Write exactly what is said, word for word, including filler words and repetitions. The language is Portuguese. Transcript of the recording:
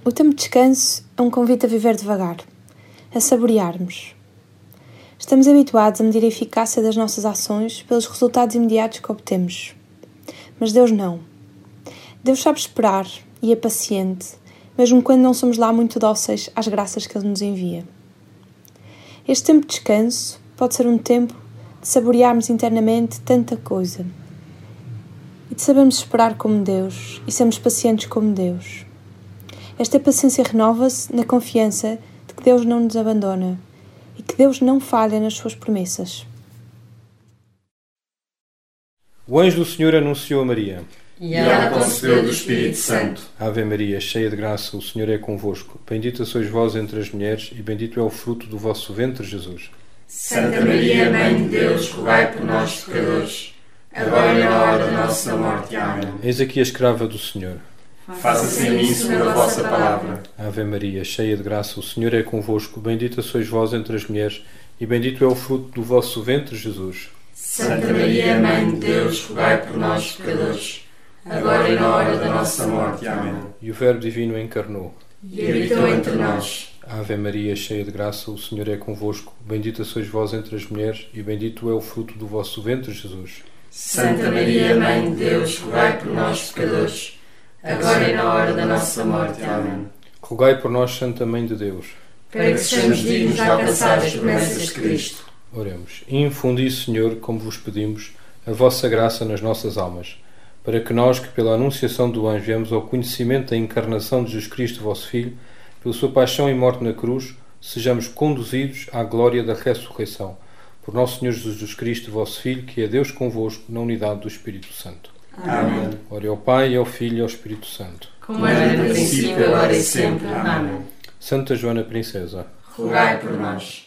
O tempo de descanso é um convite a viver devagar, a saborearmos. Estamos habituados a medir a eficácia das nossas ações pelos resultados imediatos que obtemos. Mas Deus não. Deus sabe esperar e é paciente, mesmo quando não somos lá muito dóceis às graças que Ele nos envia. Este tempo de descanso pode ser um tempo de saborearmos internamente tanta coisa e de sabermos esperar como Deus e sermos pacientes como Deus. Esta paciência renova-se na confiança de que Deus não nos abandona e que Deus não falha nas suas promessas. O anjo do Senhor anunciou a Maria. E ela concebeu do Espírito Santo. Ave Maria, cheia de graça, o Senhor é convosco. Bendita sois vós entre as mulheres e bendito é o fruto do vosso ventre, Jesus. Santa Maria, Mãe de Deus, rogai por nós, pecadores, agora e na hora da nossa morte. Amém. Eis aqui a escrava do Senhor. Faça-se em mim segundo a vossa palavra. Ave Maria, cheia de graça, o Senhor é convosco. Bendita sois vós entre as mulheres e bendito é o fruto do vosso ventre, Jesus. Santa Maria, Mãe de Deus, rogai por nós, pecadores, agora e na hora da nossa morte. Amém. E o Verbo Divino encarnou E habitou entre nós. Ave Maria, cheia de graça, o Senhor é convosco. Bendita sois vós entre as mulheres e bendito é o fruto do vosso ventre, Jesus. Santa Maria, Mãe de Deus, rogai por nós, pecadores, agora e na hora da nossa morte. Amém. Rogai por nós, Santa Mãe de Deus, para que sejamos dignos de alcançar as promessas de Cristo. Oremos. Infundi, Senhor, como vos pedimos, a vossa graça nas nossas almas, para que nós, que pela anunciação do anjo viemos ao conhecimento da encarnação de Jesus Cristo, vosso Filho, pela sua paixão e morte na cruz, sejamos conduzidos à glória da ressurreição. Por nosso Senhor Jesus Cristo, vosso Filho, que é Deus convosco, na unidade do Espírito Santo. Amém. Ore ao Pai, ao Filho e ao Espírito Santo. Como era no princípio, agora e sempre. Amém. Santa Joana Princesa, rogai por nós.